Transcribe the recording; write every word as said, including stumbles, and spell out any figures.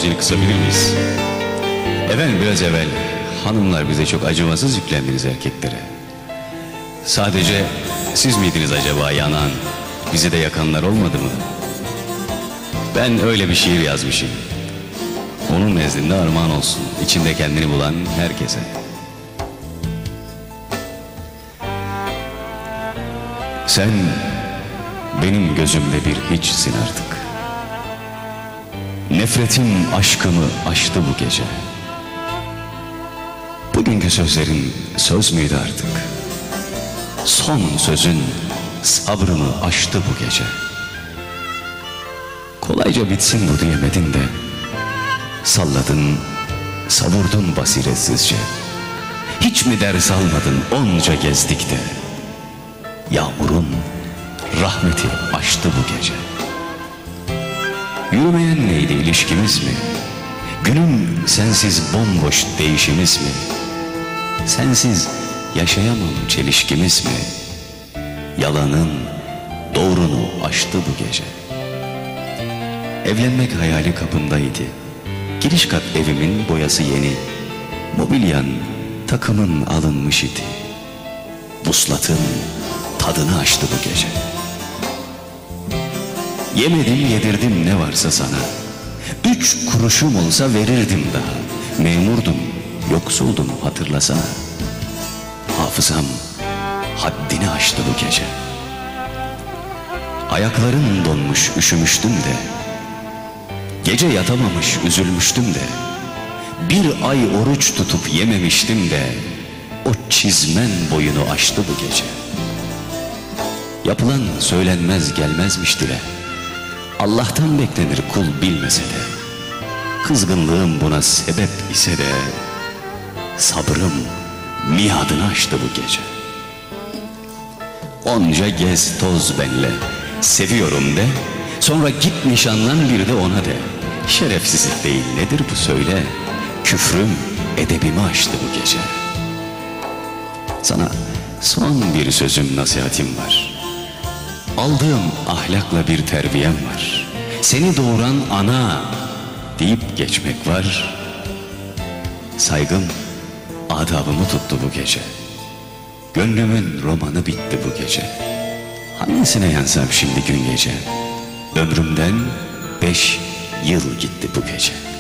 için kısabilir miyiz? Efendim, biraz evvel hanımlar bize çok acımasız yüklendiniz erkeklere. Sadece siz miydiniz acaba yanan, bizi de yakanlar olmadı mı? Ben öyle bir şiir yazmışım. Onun nezdinde armağan olsun, içinde kendini bulan herkese. Sen benim gözümde bir hiçsin artık. Nefretim aşkımı aştı bu gece. Bugünkü sözlerin söz müydü artık? Son sözün sabrımı aştı bu gece. Kolayca bitsin bu diyemedin de salladın, savurdun basiretsizce. Hiç mi ders almadın onca gezdik de? Yağmurun rahmeti aştı bu gece. Yürümeyen neydi ilişkimiz mi? Günün sensiz bomboş değişimiz mi? Sensiz yaşayamam çelişkimiz mi? Yalanın doğrunu aştı bu gece. Evlenmek hayali kapımdaydı. Giriş kat evimin boyası yeni. Mobilyan takımın alınmış idi. Vuslatın tadını açtı bu gece. Yemedim yedirdim ne varsa sana. Üç kuruşum olsa verirdim daha. Memurdum, yoksuldum hatırlasana. Hafızam haddini aştı bu gece. Ayaklarım donmuş üşümüştüm de. Gece yatamamış üzülmüştüm de. Bir ay oruç tutup yememiştim de. O çizmen boyunu aştı bu gece. Yapılan söylenmez gelmezmiş dile. Allah'tan beklenir kul bilmese de. Kızgınlığım buna sebep ise de sabrım miadını aştı bu gece. Onca gez toz benle, seviyorum de. Sonra git nişanlan bir de ona de. Şerefsizlik değil nedir bu söyle. Küfrüm edebimi aştı bu gece. Sana son bir sözüm nasihatim var. Aldığım ahlakla bir terbiyem var. Seni doğuran ana deyip geçmek var. Saygım adabımı tuttu bu gece. Gönlümün romanı bitti bu gece. Hangisine yansam şimdi gün gece? Ömrümden beş yıl gitti bu gece.